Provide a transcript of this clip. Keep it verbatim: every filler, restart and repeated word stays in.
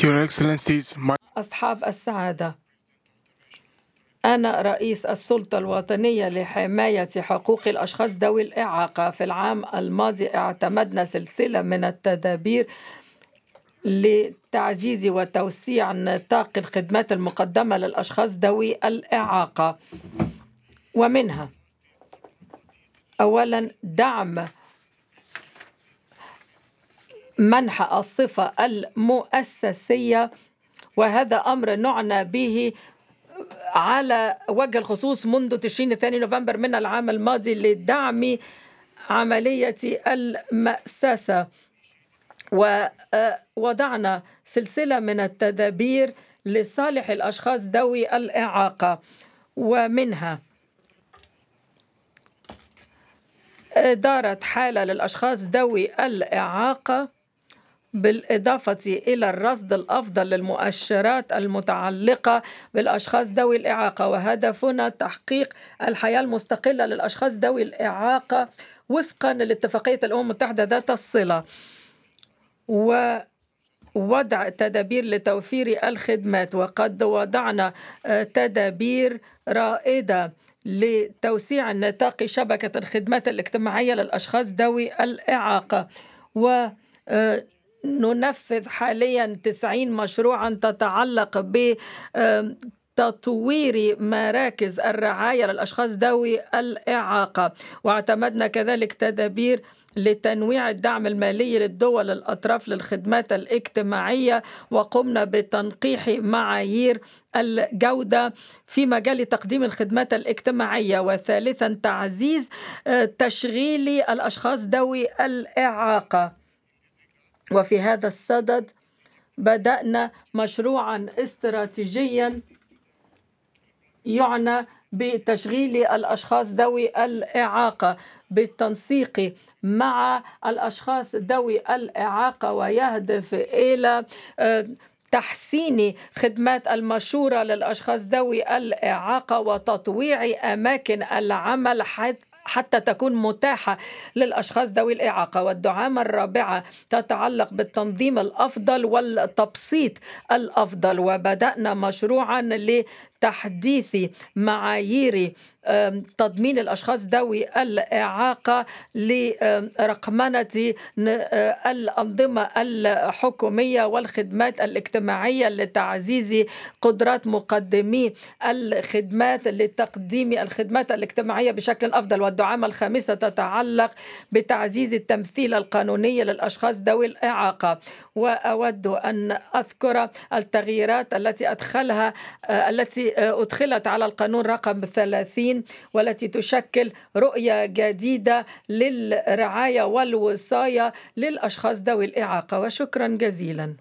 Your Excellencies, my أصحاب السعادة، أنا رئيس السلطة الوطنية لحماية حقوق الأشخاص ذوي الإعاقة. في العام الماضي اعتمدنا سلسلة من التدابير لتعزيز وتوسيع نطاق الخدمات المقدمة للأشخاص ذوي الإعاقة، ومنها أولا دعم منح الصفة المؤسسية، وهذا أمر نعنى به على وجه الخصوص منذ تشرين الثاني نوفمبر من العام الماضي لدعم عملية المأسسة، ووضعنا سلسلة من التدابير لصالح الأشخاص ذوي الإعاقة، ومنها إدارة حالة للأشخاص ذوي الإعاقة، بالإضافة إلى الرصد الأفضل للمؤشرات المتعلقة بالأشخاص ذوي الإعاقة، وهدفنا تحقيق الحياة المستقلة للأشخاص ذوي الإعاقة وفقا لاتفاقية الأمم المتحدة ذات الصلة، ووضع تدابير لتوفير الخدمات. وقد وضعنا تدابير رائدة لتوسيع نطاق شبكة الخدمات الاجتماعية للأشخاص ذوي الإعاقة، و ننفذ حاليا تسعين مشروعا تتعلق بتطوير مراكز الرعاية للأشخاص ذوي الإعاقة، واعتمدنا كذلك تدابير لتنويع الدعم المالي للدول الأطراف للخدمات الاجتماعية، وقمنا بتنقيح معايير الجودة في مجال تقديم الخدمات الاجتماعية. وثالثا تعزيز تشغيل الأشخاص ذوي الإعاقة، وفي هذا الصدد بدأنا مشروعا استراتيجيا يعنى بتشغيل الأشخاص ذوي الإعاقة بالتنسيق مع الأشخاص ذوي الإعاقة، ويهدف إلى تحسين خدمات المشورة للأشخاص ذوي الإعاقة وتطويع أماكن العمل حتى تكون متاحة للأشخاص ذوي الإعاقة. والدعامة الرابعة تتعلق بالتنظيم الأفضل والتبسيط الأفضل، وبدأنا مشروعا لتحديث معايير تضمين الأشخاص ذوي الإعاقة لرقمنة الأنظمة الحكومية والخدمات الاجتماعية لتعزيز قدرات مقدمي الخدمات لتقديم الخدمات الاجتماعية بشكل أفضل. والدعامة الخامسة تتعلق بتعزيز التمثيل القانوني للأشخاص ذوي الإعاقة، وأود أن أذكر التغييرات التي أدخلها التي أدخلت على القانون رقم ثلاثين، والتي تشكل رؤية جديدة للرعاية والوصاية للأشخاص ذوي الإعاقة. وشكرا جزيلا.